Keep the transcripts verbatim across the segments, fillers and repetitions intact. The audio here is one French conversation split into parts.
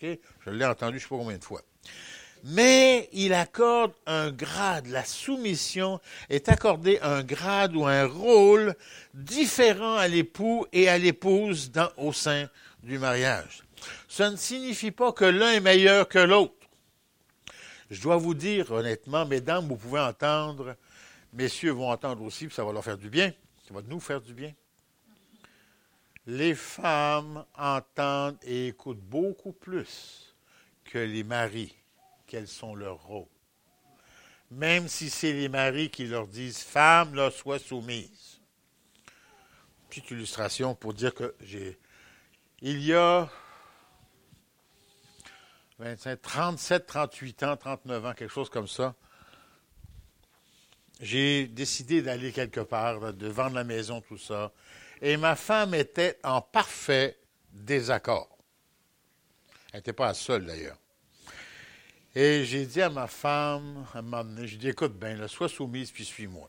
OK? Je l'ai entendu je ne sais pas combien de fois. Mais il accorde un grade. La soumission est accordée un grade ou un rôle différent à l'époux et à l'épouse dans, au sein du mariage. Ça ne signifie pas que l'un est meilleur que l'autre. Je dois vous dire, honnêtement, mesdames, vous pouvez entendre, messieurs vont entendre aussi, puis ça va leur faire du bien, ça va nous faire du bien. Les femmes entendent et écoutent beaucoup plus que les maris. Quels sont leurs rôles. Même si c'est les maris qui leur disent « Femme, là, sois soumise ». Petite illustration pour dire que j'ai... Il y a vingt-cinq, trente-sept, trente-huit ans, trente-neuf ans, quelque chose comme ça, j'ai décidé d'aller quelque part, de vendre la maison, tout ça, et ma femme était en parfait désaccord. Elle n'était pas la seule, d'ailleurs. Et j'ai dit à ma femme, à un moment donné, j'ai dit, écoute bien, là, sois soumise, puis suis-moi.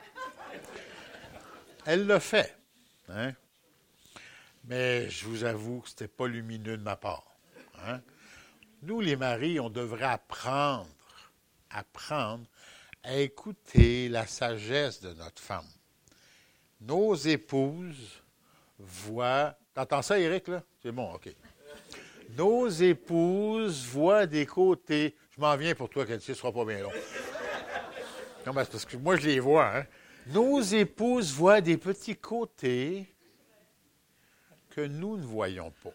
Elle l'a fait. Hein? Mais je vous avoue que ce n'était pas lumineux de ma part. Hein? Nous, les maris, on devrait apprendre, apprendre à écouter la sagesse de notre femme. Nos épouses voient... T'entends ça, Éric, là? C'est bon, OK. Nos épouses voient des côtés... Je m'en viens pour toi, Cathy, ce ne sera pas bien long. Non, mais c'est parce que moi, je les vois. Hein? Nos épouses voient des petits côtés que nous ne voyons pas.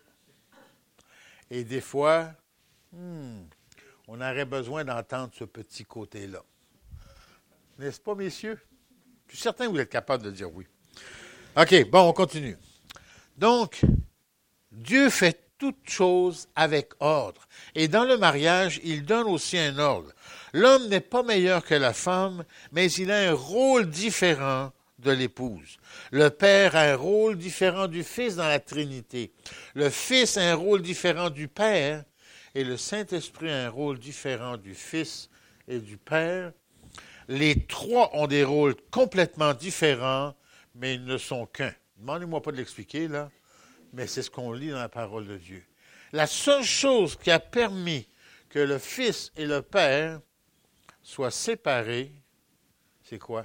Et des fois, hmm, on aurait besoin d'entendre ce petit côté-là. N'est-ce pas, messieurs? Je suis certain que vous êtes capables de dire oui. OK, bon, on continue. Donc, Dieu fait toutes choses avec ordre. Et dans le mariage, il donne aussi un ordre. L'homme n'est pas meilleur que la femme, mais il a un rôle différent de l'épouse. Le père a un rôle différent du fils dans la Trinité. Le fils a un rôle différent du père, et le Saint-Esprit a un rôle différent du fils et du père. Les trois ont des rôles complètement différents, mais ils ne sont qu'un. Demandez-moi pas de l'expliquer, là. Mais c'est ce qu'on lit dans la parole de Dieu. La seule chose qui a permis que le Fils et le Père soient séparés, c'est quoi?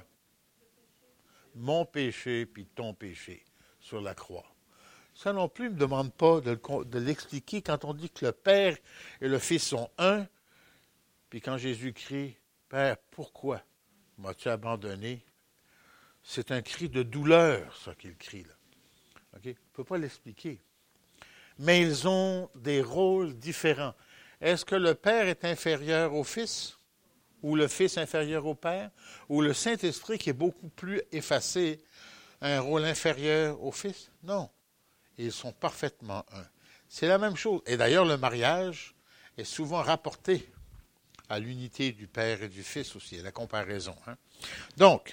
Mon péché puis ton péché sur la croix. Ça non plus ne me demande pas de, de l'expliquer quand on dit que le Père et le Fils sont un, puis quand Jésus crie, « Père, pourquoi m'as-tu abandonné? » C'est un cri de douleur, ça qu'il crie là. Okay? On ne peut pas l'expliquer. Mais ils ont des rôles différents. Est-ce que le Père est inférieur au Fils? Ou le Fils inférieur au Père? Ou le Saint-Esprit, qui est beaucoup plus effacé, a un rôle inférieur au Fils? Non. Ils sont parfaitement un. C'est la même chose. Et d'ailleurs, le mariage est souvent rapporté à l'unité du Père et du Fils aussi, à la comparaison. Hein? Donc,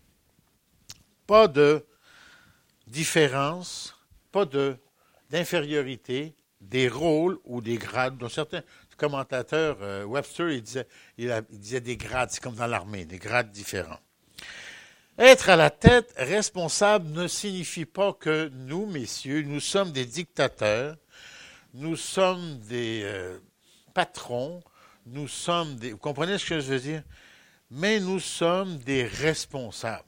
pas de différence, pas de, d'infériorité, des rôles ou des grades. Donc, certains commentateurs, euh, Webster, il disait, il, a, il disait des grades, c'est comme dans l'armée, des grades différents. Être à la tête responsable ne signifie pas que nous, messieurs, nous sommes des dictateurs, nous sommes des euh, patrons, nous sommes des... Vous comprenez ce que je veux dire? Mais nous sommes des responsables.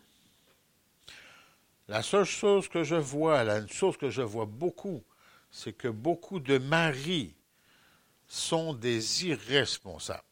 La seule chose que je vois, la chose que je vois beaucoup, c'est que beaucoup de maris sont des irresponsables.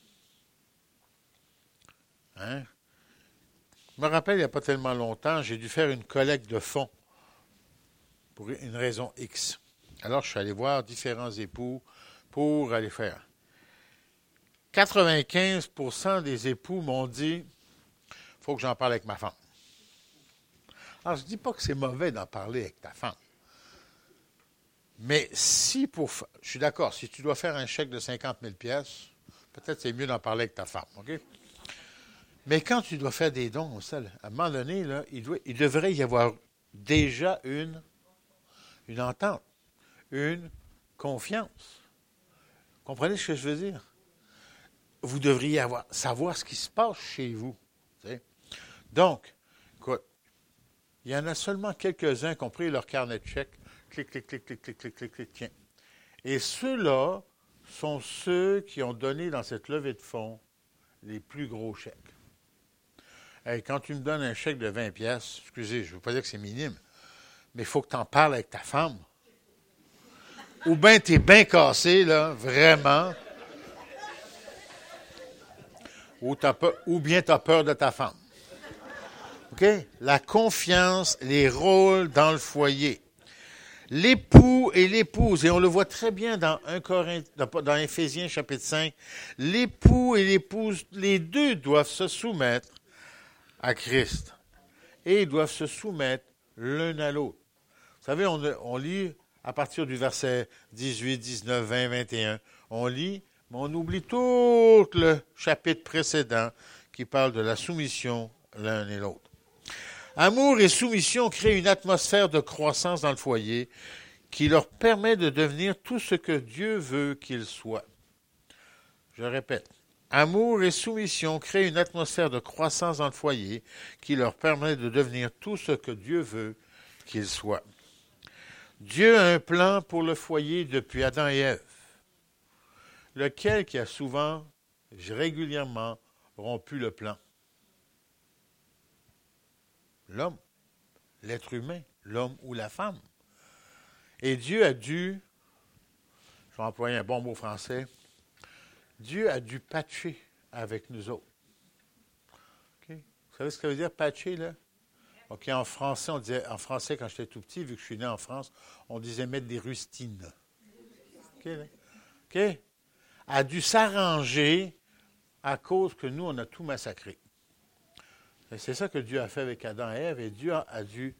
Hein? Je me rappelle, il n'y a pas tellement longtemps, j'ai dû faire une collecte de fonds pour une raison X. Alors, je suis allé voir différents époux pour aller faire. quatre-vingt-quinze pour cent des époux m'ont dit « Il faut que j'en parle avec ma femme ». Alors, je ne dis pas que c'est mauvais d'en parler avec ta femme. Mais si pour... Je suis d'accord, si tu dois faire un chèque de cinquante mille pièces, peut-être c'est mieux d'en parler avec ta femme, OK? Mais quand tu dois faire des dons, ça, à un moment donné, là, il, doit, il devrait y avoir déjà une, une entente, une confiance. Comprenez ce que je veux dire? Vous devriez avoir, savoir ce qui se passe chez vous. Tu sais? Donc, écoute, il y en a seulement quelques-uns qui ont pris leur carnet de chèques, clic, clic, clic, clic, clic, clic, clic, clic, tiens. Et ceux-là sont ceux qui ont donné dans cette levée de fonds les plus gros chèques. Hey, quand tu me donnes un chèque de vingt piastres, excusez, je ne veux pas dire que c'est minime, mais il faut que tu en parles avec ta femme. Ou bien tu es bien cassé, là, vraiment. Ou, t'as peur, ou bien tu as peur de ta femme. OK? La confiance, les rôles dans le foyer. L'époux et l'épouse, et on le voit très bien dans un Corinth, dans Éphésiens chapitre cinq, l'époux et l'épouse, les deux doivent se soumettre à Christ. Et ils doivent se soumettre l'un à l'autre. Vous savez, on, on lit à partir du verset dix-huit, dix-neuf, vingt, vingt et un, on lit, mais on oublie tout le chapitre précédent qui parle de la soumission l'un et l'autre. Amour et soumission créent une atmosphère de croissance dans le foyer qui leur permet de devenir tout ce que Dieu veut qu'ils soient. Je répète, amour et soumission créent une atmosphère de croissance dans le foyer qui leur permet de devenir tout ce que Dieu veut qu'ils soient. Dieu a un plan pour le foyer depuis Adam et Ève, lequel qui a souvent, régulièrement, rompu le plan. L'homme, l'être humain, l'homme ou la femme. Et Dieu a dû, je vais employer un bon mot français, Dieu a dû patcher avec nous autres. Okay? Vous savez ce que ça veut dire patcher, là? OK, en français, on disait, en français, quand j'étais tout petit, vu que je suis né en France, on disait mettre des rustines. OK, là? OK? A dû s'arranger à cause que nous, on a tout massacré. Et c'est ça que Dieu a fait avec Adam et Ève, et Dieu a, a dû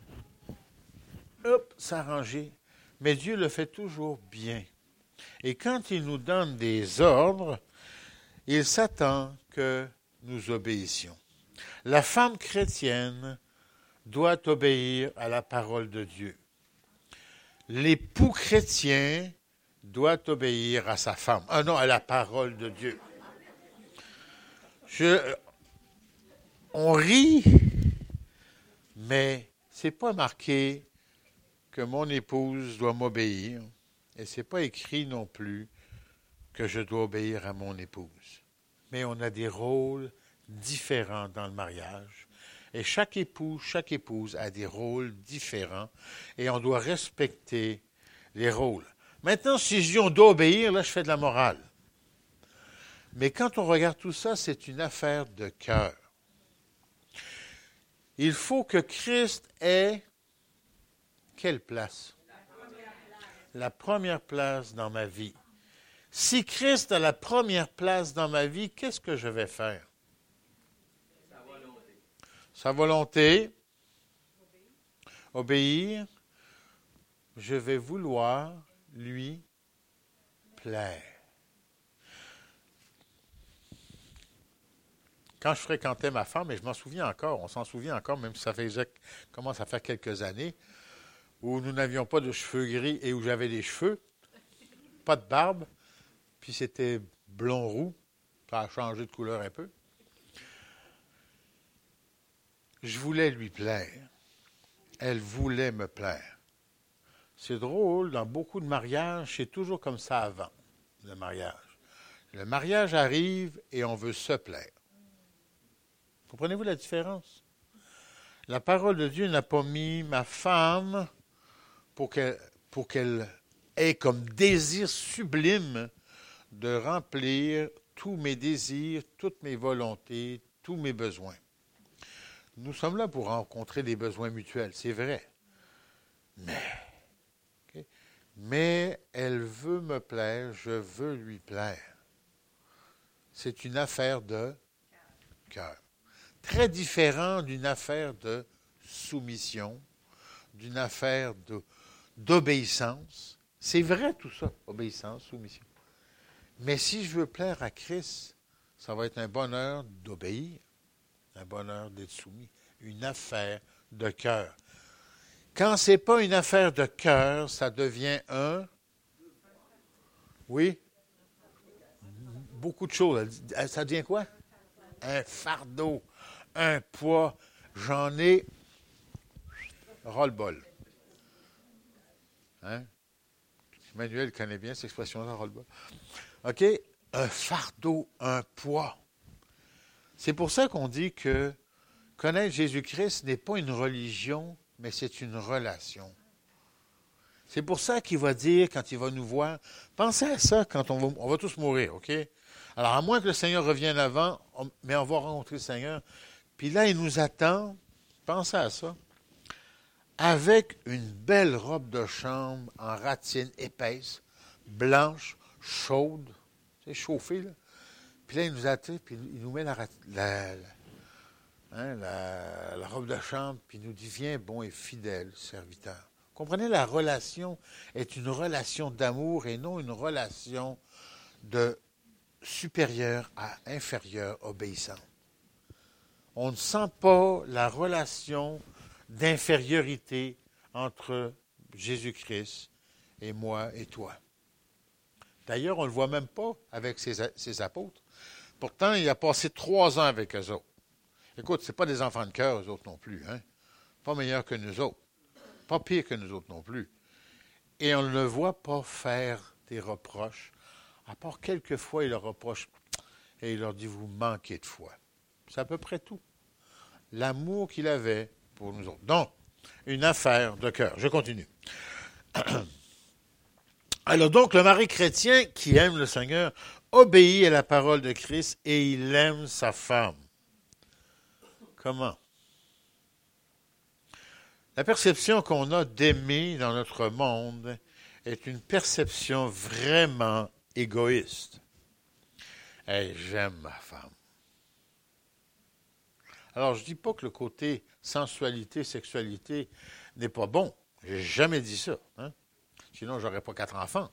hop, s'arranger. Mais Dieu le fait toujours bien. Et quand il nous donne des ordres, il s'attend que nous obéissions. La femme chrétienne doit obéir à la parole de Dieu. L'époux chrétien doit obéir à sa femme. Ah non, à la parole de Dieu. Je, on rit, mais c'est pas marqué que mon épouse doit m'obéir, et c'est pas écrit non plus que je dois obéir à mon épouse. Mais on a des rôles différents dans le mariage. Et chaque époux, chaque épouse a des rôles différents et on doit respecter les rôles. Maintenant, si je dis on doit obéir, là, je fais de la morale. Mais quand on regarde tout ça, c'est une affaire de cœur. Il faut que Christ ait quelle place? La première place dans ma vie. Si Christ a la première place dans ma vie, qu'est-ce que je vais faire? Sa volonté, obéir, je vais vouloir lui plaire. Quand je fréquentais ma femme, et je m'en souviens encore, on s'en souvient encore, même si ça fait, commence à faire quelques années, où nous n'avions pas de cheveux gris et où j'avais des cheveux, pas de barbe, puis c'était blond-roux, ça a changé de couleur un peu. Je voulais lui plaire. Elle voulait me plaire. C'est drôle, dans beaucoup de mariages, c'est toujours comme ça avant, le mariage. Le mariage arrive et on veut se plaire. Comprenez-vous la différence? La parole de Dieu n'a pas mis ma femme pour qu'elle, pour qu'elle ait comme désir sublime de remplir tous mes désirs, toutes mes volontés, tous mes besoins. Nous sommes là pour rencontrer des besoins mutuels, c'est vrai. Mais, okay, mais elle veut me plaire, je veux lui plaire. C'est une affaire de cœur. Très différent d'une affaire de soumission, d'une affaire de, d'obéissance. C'est vrai tout ça, obéissance, soumission. Mais si je veux plaire à Christ, ça va être un bonheur d'obéir, un bonheur d'être soumis, une affaire de cœur. Quand ce n'est pas une affaire de cœur, ça devient un... Oui? Beaucoup de choses. Ça devient quoi? Un fardeau, un poids. J'en ai ras-le-bol. Hein? Manuel connaît bien cette expression-là, roll-ball. OK? Un fardeau, un poids. C'est pour ça qu'on dit que connaître Jésus-Christ n'est pas une religion, mais c'est une relation. C'est pour ça qu'il va dire, quand il va nous voir, pensez à ça quand on va, on va tous mourir, OK? Alors, à moins que le Seigneur revienne avant, on, mais on va rencontrer le Seigneur. Puis là, il nous attend, pensez à ça, avec une belle robe de chambre en ratine épaisse, blanche, chaude, c'est chauffé, là. Puis là, il nous attend, puis il nous met la, la, la, hein, la, la robe de chambre, puis il nous dit, viens, bon et fidèle serviteur. Comprenez, la relation est une relation d'amour et non une relation de supérieur à inférieur obéissant. On ne sent pas la relation d'infériorité entre Jésus-Christ et moi et toi. D'ailleurs, on ne le voit même pas avec ses, ses apôtres. Pourtant, il a passé trois ans avec eux autres. Écoute, ce n'est pas des enfants de cœur, eux autres non plus, hein? Pas meilleurs que nous autres. Pas pire que nous autres non plus. Et on ne le voit pas faire des reproches. À part quelques fois, il leur reproche et il leur dit, vous manquez de foi. C'est à peu près tout. L'amour qu'il avait pour nous autres. Donc, une affaire de cœur. Je continue. Alors donc, le mari chrétien qui aime le Seigneur obéit à la parole de Christ et il aime sa femme. Comment? La perception qu'on a d'aimer dans notre monde est une perception vraiment égoïste. Hey, j'aime ma femme. Alors, je ne dis pas que le côté sensualité, sexualité n'est pas bon. Je n'ai jamais dit ça. Hein? Sinon, je n'aurais pas quatre enfants.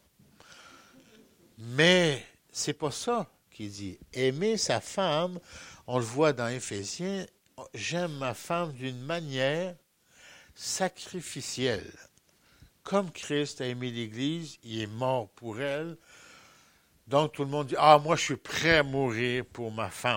Mais c'est pas ça qu'il dit. Aimer sa femme, on le voit dans Éphésiens, j'aime ma femme d'une manière sacrificielle. Comme Christ a aimé l'Église, il est mort pour elle. Donc tout le monde dit, ah, moi je suis prêt à mourir pour ma femme.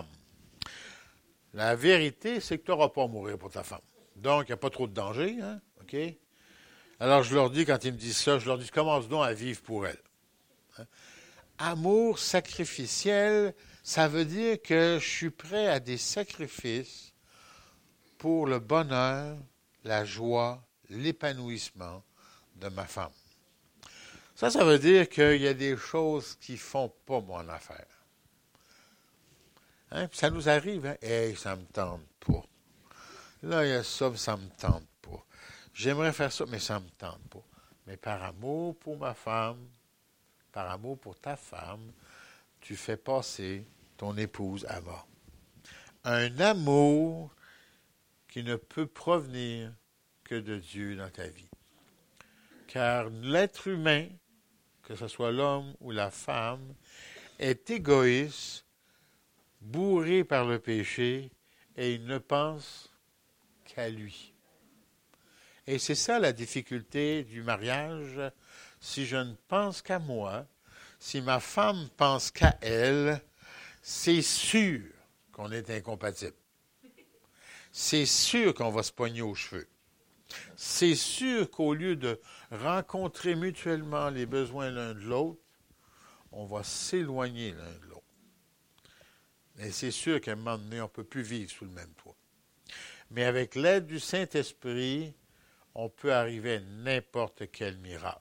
La vérité, c'est que tu n'auras pas à mourir pour ta femme. Donc, il n'y a pas trop de danger, hein? OK? Alors, je leur dis, quand ils me disent ça, je leur dis, commence donc à vivre pour elle. Hein? Amour sacrificiel, ça veut dire que je suis prêt à des sacrifices pour le bonheur, la joie, l'épanouissement de ma femme. Ça, ça veut dire qu'il y a des choses qui ne font pas mon affaire. Hein? Ça nous arrive, hein? Hey, ça ne me tente pas. Là, il y a ça, mais ça ne me tente pas. J'aimerais faire ça, mais ça ne me tente pas. Mais par amour pour ma femme, par amour pour ta femme, tu fais passer ton épouse avant. Un amour qui ne peut provenir que de Dieu dans ta vie. Car l'être humain, que ce soit l'homme ou la femme, est égoïste, bourré par le péché, et il ne pense qu'à lui. Et c'est ça la difficulté du mariage. Si je ne pense qu'à moi, si ma femme pense qu'à elle, c'est sûr qu'on est incompatible. C'est sûr qu'on va se pogner aux cheveux. C'est sûr qu'au lieu de rencontrer mutuellement les besoins l'un de l'autre, on va s'éloigner l'un de l'autre. Et c'est sûr qu'à un moment donné, on ne peut plus vivre sous le même toit. Mais avec l'aide du Saint-Esprit, on peut arriver à n'importe quel miracle.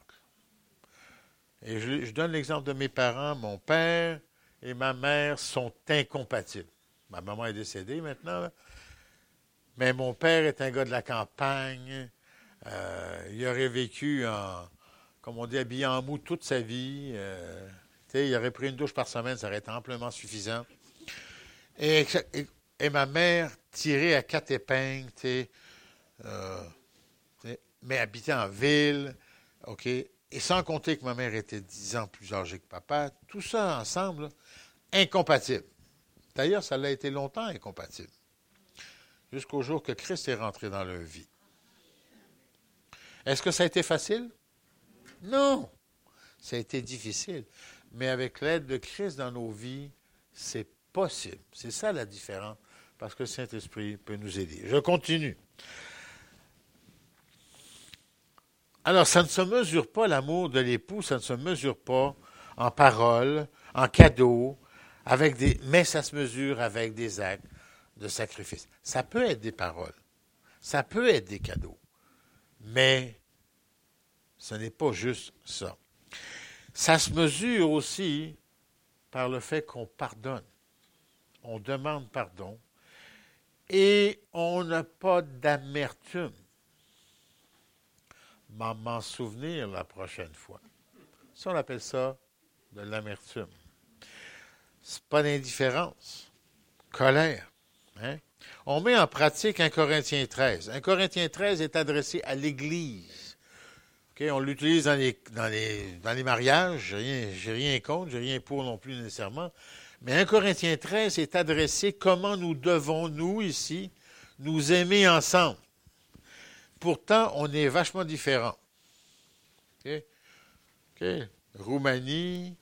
Et je, je donne l'exemple de mes parents. Mon père et ma mère sont incompatibles. Ma maman est décédée maintenant, là. Mais mon père est un gars de la campagne. Euh, il aurait vécu, en, comme on dit, habillé en mou toute sa vie. Euh, il aurait pris une douche par semaine, ça aurait été amplement suffisant. Et, et, et ma mère tirait à quatre épingles, tu sais, euh, mais habitait en ville, OK? Et sans compter que ma mère était dix ans plus âgée que papa, tout ça ensemble, là, incompatible. D'ailleurs, ça l'a été longtemps incompatible. Jusqu'au jour que Christ est rentré dans leur vie. Est-ce que ça a été facile? Non. Ça a été difficile. Mais avec l'aide de Christ dans nos vies, c'est possible. C'est ça la différence. Parce que le Saint-Esprit peut nous aider. Je continue. Alors, ça ne se mesure pas, l'amour de l'époux, ça ne se mesure pas en paroles, en cadeaux, avec des, mais ça se mesure avec des actes de sacrifice. Ça peut être des paroles, ça peut être des cadeaux, mais ce n'est pas juste ça. Ça se mesure aussi par le fait qu'on pardonne, on demande pardon, et on n'a pas d'amertume. M'en, m'en souvenir la prochaine fois. Ça, on appelle ça de l'amertume. C'est pas d'indifférence, colère. Hein? On met en pratique un Corinthiens treize. Un Corinthiens treize est adressé à l'Église. Okay? On l'utilise dans les, dans les, dans les mariages. Je n'ai rien, j'ai rien contre, je n'ai rien pour non plus nécessairement. Mais un Corinthiens treize est adressé comment nous devons, nous, ici, nous aimer ensemble. Pourtant, on est vachement différents. Okay? Okay? Roumanie,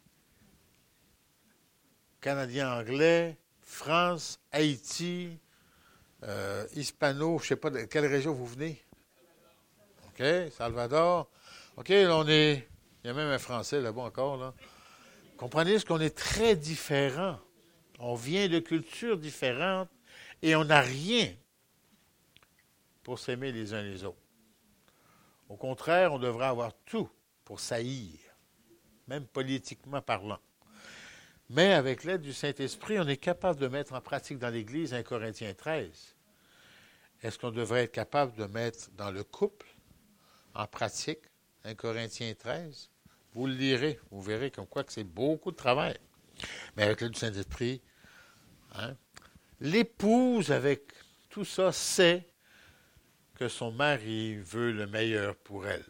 Canadien-Anglais, France, Haïti, euh, Hispano, je ne sais pas de quelle région vous venez. OK, Salvador. OK, là, on est... Il y a même un Français là-bas encore, là. Comprenez ce qu'on est très différents. On vient de cultures différentes et on n'a rien pour s'aimer les uns les autres. Au contraire, on devrait avoir tout pour s'haïr, même politiquement parlant. Mais avec l'aide du Saint-Esprit, on est capable de mettre en pratique dans l'Église un Corinthiens treize. Est-ce qu'on devrait être capable de mettre dans le couple en pratique un Corinthiens treize? Vous le lirez, vous verrez comme quoi que c'est beaucoup de travail. Mais avec l'aide du Saint-Esprit, hein, l'épouse, avec tout ça, sait que son mari veut le meilleur pour elle.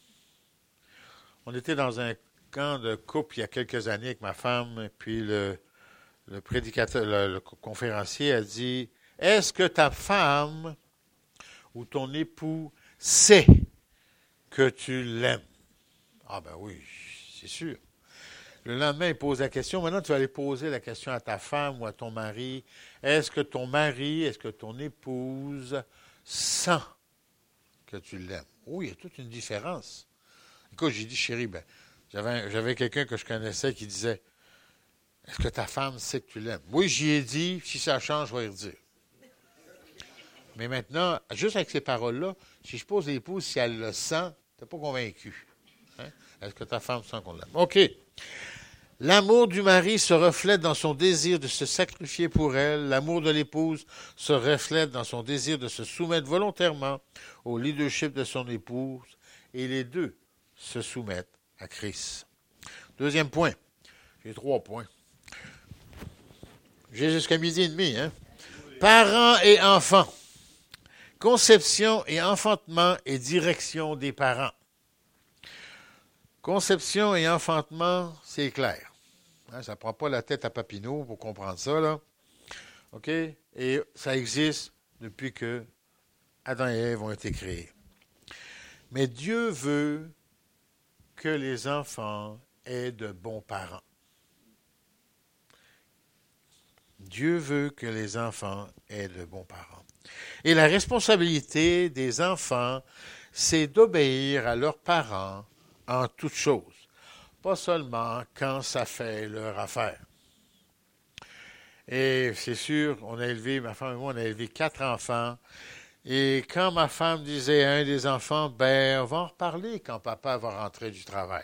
On était dans un camp de couple il y a quelques années avec ma femme, puis le, le prédicateur, le, le conférencier a dit « Est-ce que ta femme ou ton époux sait que tu l'aimes? » Ah ben oui, c'est sûr. Le lendemain, il pose la question. Maintenant, tu vas aller poser la question à ta femme ou à ton mari. Est-ce que ton mari, est-ce que ton épouse sent que tu l'aimes? Oui, il y a toute une différence. Écoute, j'ai dit, chérie, ben, j'avais, j'avais quelqu'un que je connaissais qui disait, est-ce que ta femme sait que tu l'aimes? Oui, j'y ai dit, si ça change, je vais y redire. Mais maintenant, juste avec ces paroles-là, si je pose l'épouse, si elle le sent, tu n'es pas convaincu. Hein? Est-ce que ta femme sent qu'on l'aime? OK. L'amour du mari se reflète dans son désir de se sacrifier pour elle. L'amour de l'épouse se reflète dans son désir de se soumettre volontairement au leadership de son épouse. Et les deux se soumettent à Christ. Deuxième point. J'ai trois points. J'ai jusqu'à midi et demi, hein? Parents et enfants. Conception et enfantement et direction des parents. Conception et enfantement, c'est clair. Hein, ça ne prend pas la tête à Papineau pour comprendre ça, là. OK? Et ça existe depuis que Adam et Ève ont été créés. Mais Dieu veut que les enfants aient de bons parents. Dieu veut que les enfants aient de bons parents. Et la responsabilité des enfants, c'est d'obéir à leurs parents en toutes choses. Pas seulement quand ça fait leur affaire. Et c'est sûr, on a élevé, ma femme et moi, on a élevé quatre enfants. Et quand ma femme disait à un des enfants, ben, on va en reparler quand papa va rentrer du travail.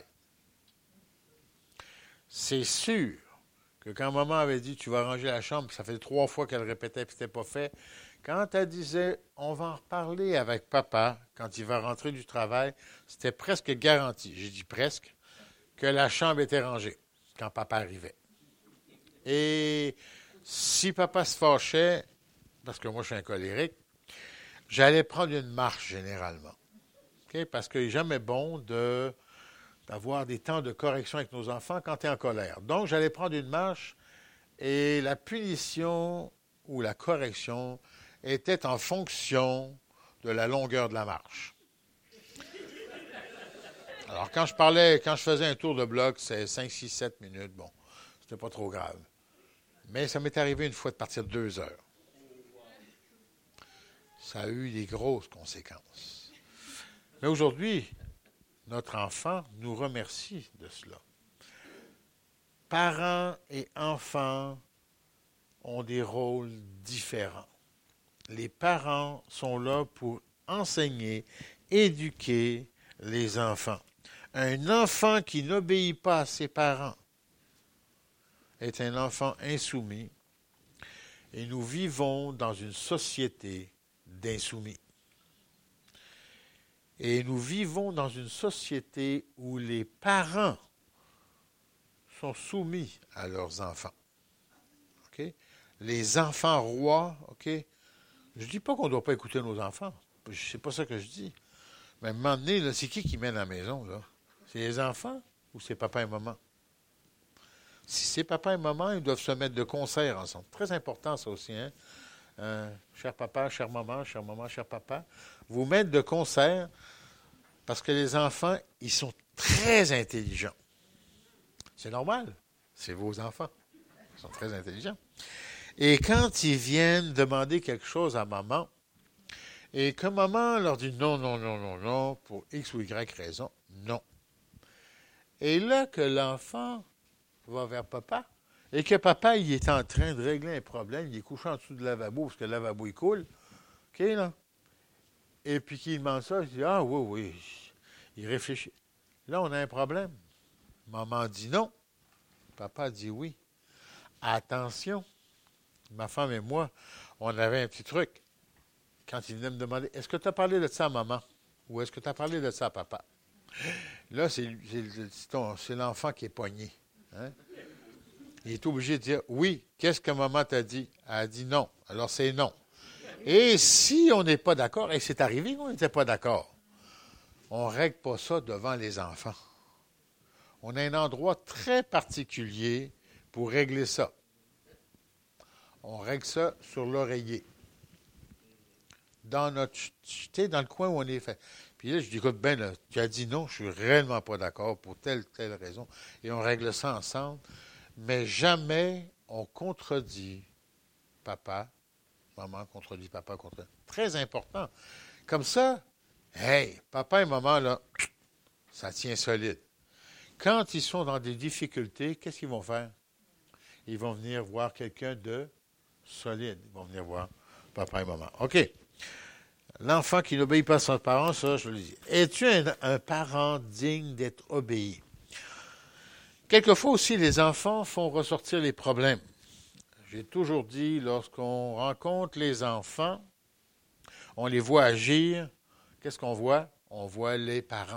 C'est sûr que quand maman avait dit, tu vas ranger la chambre, puis ça fait trois fois qu'elle répétait, puis c'était pas fait, quand elle disait, on va en reparler avec papa quand il va rentrer du travail, c'était presque garanti, j'ai dit presque, que la chambre était rangée quand papa arrivait. Et si papa se fâchait, parce que moi je suis un colérique, j'allais prendre une marche généralement. Okay? Parce qu'il n'est jamais bon de, d'avoir des temps de correction avec nos enfants quand tu es en colère. Donc, j'allais prendre une marche et la punition ou la correction était en fonction de la longueur de la marche. Alors, quand je parlais, quand je faisais un tour de bloc, c'est cinq, six, sept minutes. Bon, c'était pas trop grave. Mais ça m'est arrivé une fois de partir deux heures. Ça a eu des grosses conséquences. Mais aujourd'hui, notre enfant nous remercie de cela. Parents et enfants ont des rôles différents. Les parents sont là pour enseigner, éduquer les enfants. Un enfant qui n'obéit pas à ses parents est un enfant insoumis et nous vivons dans une société d'insoumis. Et nous vivons dans une société où les parents sont soumis à leurs enfants. Okay? Les enfants rois, OK? Je ne dis pas qu'on ne doit pas écouter nos enfants. C'est pas ça que je dis. Mais à un moment donné, là, c'est qui qui mène à la maison, là? C'est les enfants ou c'est papa et maman? Si c'est papa et maman, ils doivent se mettre de concert ensemble. Très important, ça aussi, hein? Euh, cher papa, chère maman, chère maman, cher papa. Vous mettre de concert parce que les enfants, ils sont très intelligents. C'est normal. C'est vos enfants. Ils sont très intelligents. Et quand ils viennent demander quelque chose à maman, et que maman leur dit non, non, non, non, non, pour X ou Y raison, non. Et là que l'enfant va vers papa, et que papa, il est en train de régler un problème, il est couché en dessous du lavabo, parce que le lavabo, il coule, OK, là? Et puis qu'il demande ça, il dit, ah oui, oui, il réfléchit. Là, on a un problème. Maman dit non, papa dit oui. Attention, ma femme et moi, on avait un petit truc. Quand il venait me demander, est-ce que tu as parlé de ça à maman? Ou est-ce que tu as parlé de ça à papa? Là, c'est, c'est, ton, c'est l'enfant qui est pogné. Hein? Il est obligé de dire, oui, qu'est-ce que maman t'a dit? Elle a dit non. Alors, c'est non. Et si on n'est pas d'accord, et c'est arrivé qu'on n'était pas d'accord, on ne règle pas ça devant les enfants. On a un endroit très particulier pour régler ça. On règle ça sur l'oreiller. Dans notre, tu sais, dans le coin où on est fait. Puis là, je dis, écoute, ben, là, tu as dit non, je suis réellement pas d'accord pour telle, telle raison. Et on règle ça ensemble. Mais jamais on contredit papa, maman contredit papa, contredit. Très important. Comme ça, hey, papa et maman, là, ça tient solide. Quand ils sont dans des difficultés, qu'est-ce qu'ils vont faire? Ils vont venir voir quelqu'un de solide. Ils vont venir voir papa et maman. OK. L'enfant qui n'obéit pas à son parent, ça, je le dis. Es-tu un, un parent digne d'être obéi? Quelquefois aussi, les enfants font ressortir les problèmes. J'ai toujours dit, lorsqu'on rencontre les enfants, on les voit agir. Qu'est-ce qu'on voit? On voit les parents.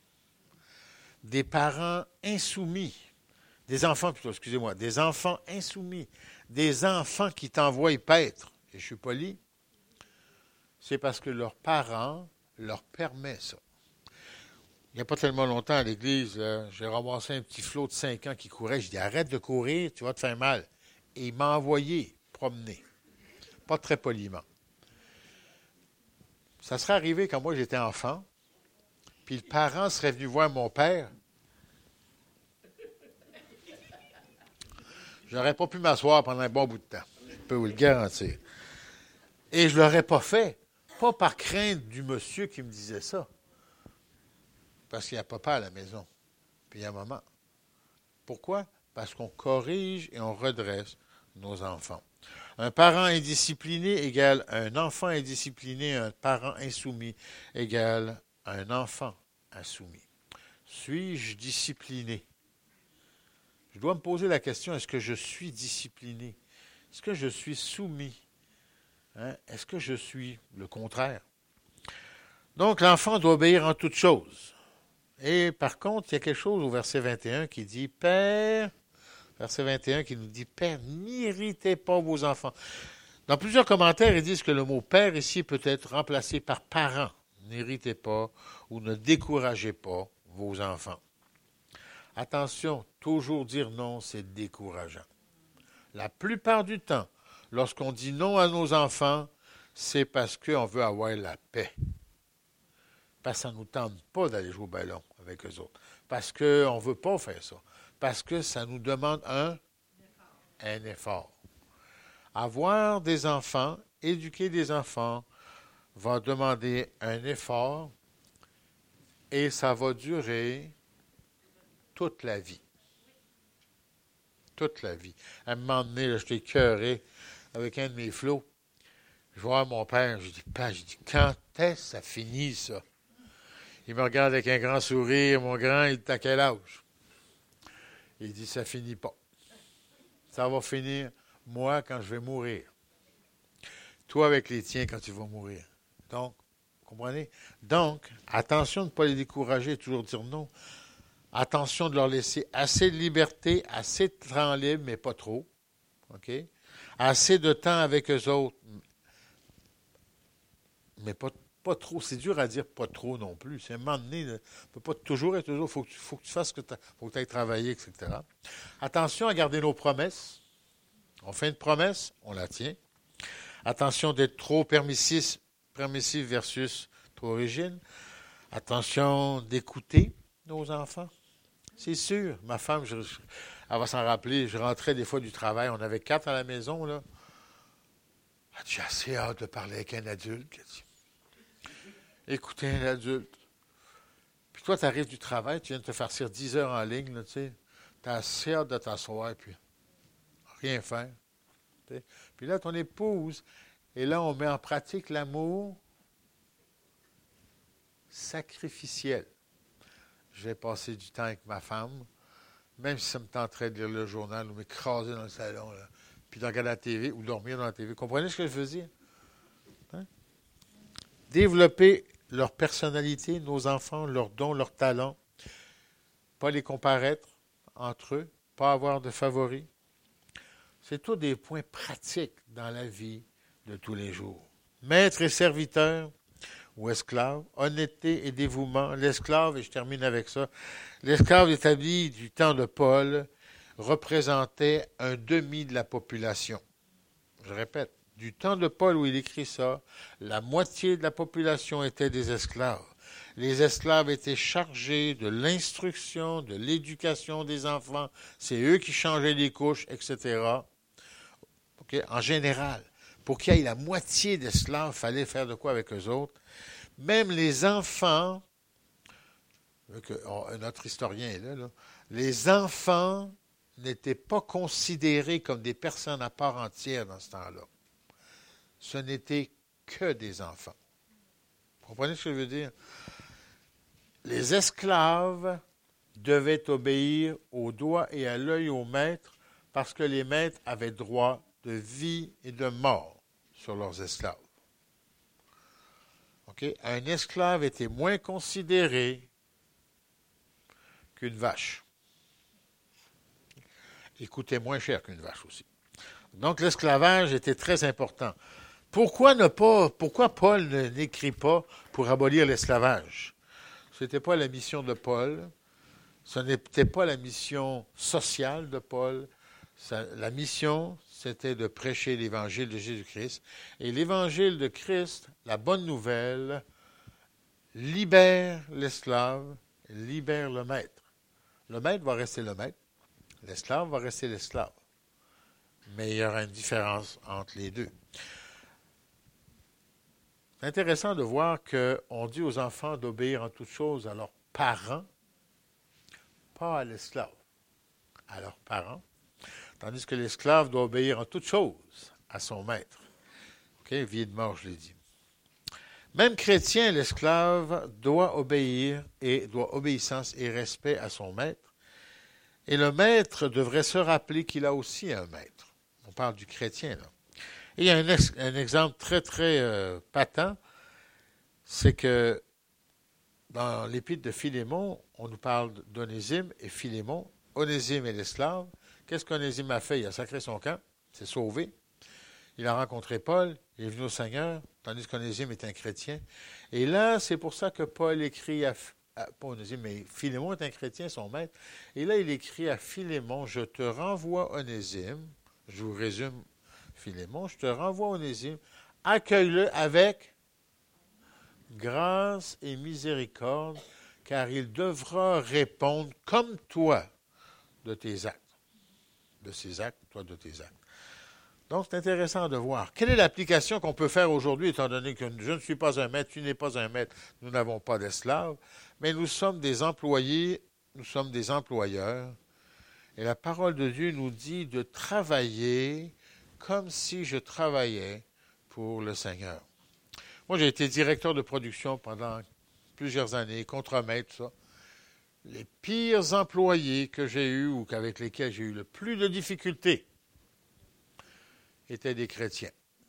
Des parents insoumis. Des enfants, plutôt, excusez-moi, des enfants insoumis. Des enfants qui t'envoient paître. Et je suis poli. C'est parce que leurs parents leur permettent ça. Il n'y a pas tellement longtemps à l'église, là, j'ai ramassé un petit flot de cinq ans qui courait. Je dis, arrête de courir, tu vas te faire mal. Et il m'a envoyé promener. Pas très poliment. Ça serait arrivé quand moi j'étais enfant, puis le parent serait venu voir mon père. J'aurais pas pu m'asseoir pendant un bon bout de temps. Je peux vous le garantir. Et je ne l'aurais pas fait. Pas par crainte du monsieur qui me disait ça. Parce qu'il y a papa à la maison. Puis il y a maman. Pourquoi? Parce qu'on corrige et on redresse nos enfants. Un parent indiscipliné égale un enfant indiscipliné. Un parent insoumis égale un enfant insoumis. Suis-je discipliné? Je dois me poser la question, est-ce que je suis discipliné? Est-ce que je suis soumis? Hein? Est-ce que je suis le contraire? Donc, l'enfant doit obéir en toutes choses. Et par contre, il y a quelque chose au verset vingt et un qui dit, Père, verset vingt et un qui nous dit, Père, n'irritez pas vos enfants. Dans plusieurs commentaires, ils disent que le mot Père ici peut être remplacé par parent. N'irritez pas ou ne découragez pas vos enfants. Attention, toujours dire non, c'est décourageant. La plupart du temps, lorsqu'on dit non à nos enfants, c'est parce qu'on veut avoir la paix. Parce que ça ne nous tente pas d'aller jouer au ballon avec eux autres. Parce qu'on ne veut pas faire ça. Parce que ça nous demande un, un effort. Avoir des enfants, éduquer des enfants, va demander un effort Et ça va durer toute la vie. Toute la vie. À un moment donné, là, j'étais écœuré avec un de mes flots. Je vois mon père, je dis, Père, je dis, quand est-ce que ça finit, ça? Il me regarde avec un grand sourire. Mon grand, il est à quel âge? Il dit, ça finit pas. Ça va finir, moi, quand je vais mourir. Toi, avec les tiens, quand tu vas mourir. Donc, vous comprenez? Donc, attention de ne pas les décourager, toujours dire non. Attention de leur laisser assez de liberté, assez de temps libre, mais pas trop. OK? Assez de temps avec eux autres, mais pas, pas trop. C'est dur à dire pas trop non plus. C'est un moment donné, il ne peut pas toujours être toujours. Il faut, que tu- faut que tu fasses ce que tu faut que tu ailles travailler, et cetera. Attention à garder nos promesses. On fait une promesse, on la tient. Attention d'être trop permissif, permissif versus trop rigide. Attention d'écouter nos enfants. C'est sûr. Ma femme, je, je- elle va s'en rappeler. Je rentrais des fois du travail. On avait quatre à la maison, là. Elle dit, j'ai assez hâte de parler avec un adulte. Elle dit, écouter un adulte. Puis toi, tu arrives du travail, tu viens de te farcir dix heures en ligne, là, tu sais. Tu as assez hâte de t'asseoir, puis rien faire. Tu sais. Puis là, ton épouse, et là, on met en pratique l'amour sacrificiel. Je vais passer du temps avec ma femme, même si ça me tenterait de lire le journal ou m'écraser dans le salon, là, puis de regarder la T V ou dormir dans la T V. Comprenez ce que je veux dire? Hein? Développer leur personnalité, nos enfants, leurs dons, leurs talents, pas les comparaître entre eux, pas avoir de favoris. C'est tous des points pratiques dans la vie de tous les jours. Maître et serviteur ou esclave, honnêteté et dévouement. L'esclave, et je termine avec ça, l'esclave établi du temps de Paul représentait un demi de la population. Je répète, du temps de Paul où il écrit ça, la moitié de la population était des esclaves. Les esclaves étaient chargés de l'instruction, de l'éducation des enfants. C'est eux qui changeaient les couches, et cetera. Okay? En général, pour qu'il y ait la moitié d'esclaves, il fallait faire de quoi avec eux autres. Même les enfants, notre historien est là, là, les enfants n'étaient pas considérés comme des personnes à part entière dans ce temps-là. Ce n'était que des enfants. Vous comprenez ce que je veux dire? Les esclaves devaient obéir au doigt et à l'œil au maître parce que les maîtres avaient droit de vie et de mort sur leurs esclaves. Okay? Un esclave était moins considéré qu'une vache. Il coûtait moins cher qu'une vache aussi. Donc l'esclavage était très important. Pourquoi ne pas, pourquoi Paul n'écrit pas pour abolir l'esclavage? Ce n'était pas la mission de Paul. Ce n'était pas la mission sociale de Paul. Ça, la mission, c'était de prêcher l'évangile de Jésus-Christ. Et l'évangile de Christ, la bonne nouvelle, libère l'esclave, libère le maître. Le maître va rester le maître. L'esclave va rester l'esclave. Mais il y aura une différence entre les deux. C'est intéressant de voir qu'on dit aux enfants d'obéir en toutes choses à leurs parents, pas à l'esclave, à leurs parents, tandis que l'esclave doit obéir en toutes choses à son maître. OK, vie et de mort, je l'ai dit. Même chrétien, l'esclave doit obéir et doit obéissance et respect à son maître. Et le maître devrait se rappeler qu'il a aussi un maître. On parle du chrétien, là. Et il y a un, ex- un exemple très, très euh, patent, c'est que dans l'épître de Philémon, on nous parle d'Onésime et Philémon. Onésime est l'esclave. Qu'est-ce qu'Onésime a fait? Il a sacré son camp, s'est sauvé. Il a rencontré Paul, il est venu au Seigneur, tandis qu'Onésime est un chrétien. Et là, c'est pour ça que Paul écrit à, à pas Onésime, mais Philémon est un chrétien, son maître. Et là, il écrit à Philémon, je te renvoie Onésime, je vous résume Philémon, je te renvoie Onésime, accueille-le avec grâce et miséricorde, car il devra répondre comme toi de tes actes. De ses actes, toi de tes actes. Donc, c'est intéressant de voir. Quelle est l'application qu'on peut faire aujourd'hui, étant donné que je ne suis pas un maître, tu n'es pas un maître, nous n'avons pas d'esclaves, mais nous sommes des employés, nous sommes des employeurs. Et la parole de Dieu nous dit de travailler comme si je travaillais pour le Seigneur. Moi, j'ai été directeur de production pendant plusieurs années, contremaître, tout ça. Les pires employés que j'ai eus ou avec lesquels j'ai eu le plus de difficultés étaient des chrétiens.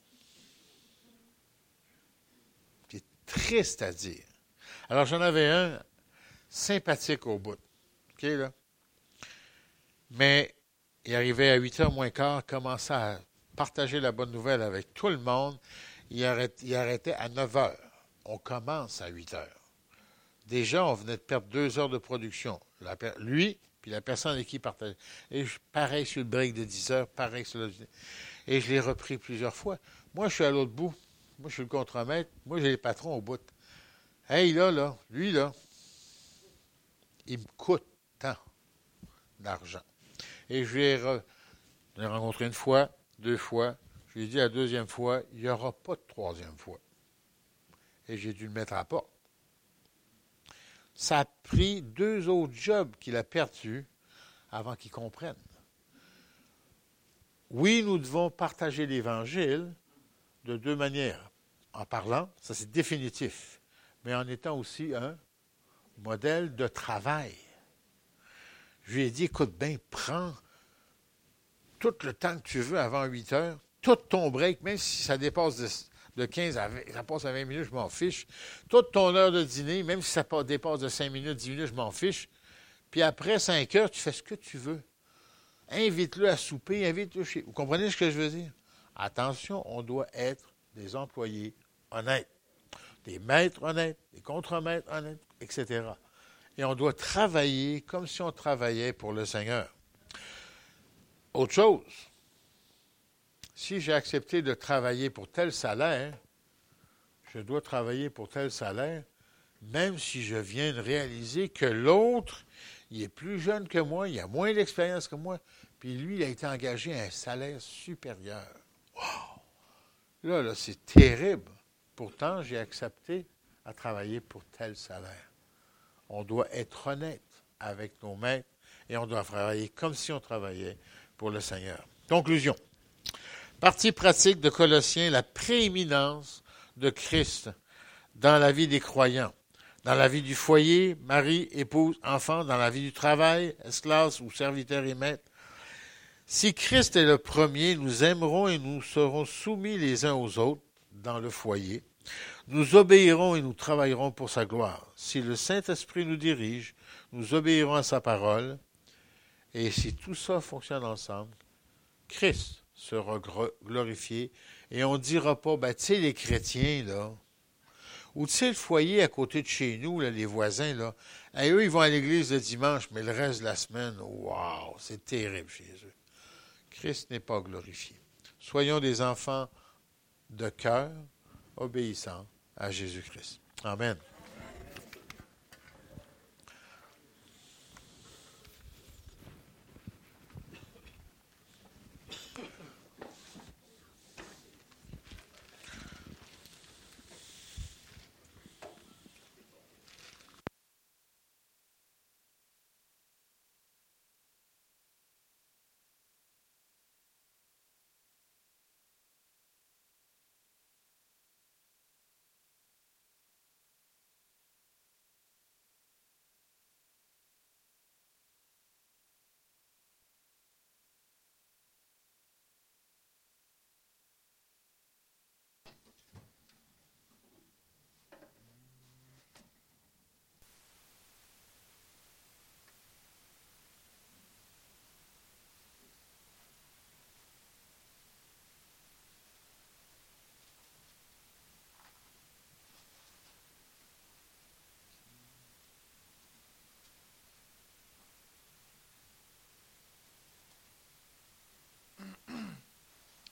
C'est triste à dire. Alors, j'en avais un sympathique au bout. OK, là? Mais il arrivait à huit heures moins quart, commençait à partager la bonne nouvelle avec tout le monde. Il arrêtait, il arrêtait à neuf heures. On commence à huit heures. Déjà, on venait de perdre deux heures de production. La, lui, puis la personne avec qui il partageait. Et je, pareil sur le break de dix heures, pareil sur le... Et je l'ai repris plusieurs fois. Moi, je suis à l'autre bout. Moi, je suis le contremaître. Moi, j'ai les patrons au bout. Hey, là, là, lui, là, il me coûte tant d'argent. Et je l'ai, re... je l'ai rencontré une fois, deux fois. Je lui ai dit la deuxième fois, il n'y aura pas de troisième fois. Et j'ai dû le mettre à la porte. Ça a pris deux autres jobs qu'il a perdus avant qu'il comprenne. Oui, nous devons partager l'Évangile de deux manières. En parlant, ça c'est définitif, mais en étant aussi un modèle de travail. Je lui ai dit, écoute bien, prends tout le temps que tu veux avant huit heures, tout ton break, même si ça dépasse de, de quinze à vingt, ça passe à vingt minutes, je m'en fiche. Toute ton heure de dîner, même si ça dépasse de cinq minutes, dix minutes, je m'en fiche. Puis après cinq heures, tu fais ce que tu veux. Invite-le à souper, invite-le chez... Vous comprenez ce que je veux dire? Attention, on doit être des employés honnêtes, des maîtres honnêtes, des contremaîtres honnêtes, et cetera. Et on doit travailler comme si on travaillait pour le Seigneur. Autre chose, si j'ai accepté de travailler pour tel salaire, je dois travailler pour tel salaire, même si je viens de réaliser que l'autre, il est plus jeune que moi, il a moins d'expérience que moi, puis lui, il a été engagé à un salaire supérieur. Wow! Là, là, c'est terrible. Pourtant, j'ai accepté à travailler pour tel salaire. On doit être honnête avec nos maîtres et on doit travailler comme si on travaillait pour le Seigneur. Conclusion. Partie pratique de Colossiens, la prééminence de Christ dans la vie des croyants. Dans la vie du foyer, mari, épouse, enfant, dans la vie du travail, esclaves ou serviteurs et maîtres. Si Christ est le premier, nous aimerons et nous serons soumis les uns aux autres dans le foyer. Nous obéirons et nous travaillerons pour sa gloire. Si le Saint-Esprit nous dirige, nous obéirons à sa parole. Et si tout ça fonctionne ensemble, Christ sera glorifié. Et on ne dira pas, ben, tu sais, les chrétiens, là, ou tu sais, le foyer à côté de chez nous, là, les voisins, là, et eux, ils vont à l'église le dimanche, mais le reste de la semaine, waouh, c'est terrible chez eux. Christ n'est pas glorifié. Soyons des enfants de cœur, obéissants à Jésus-Christ. Amen.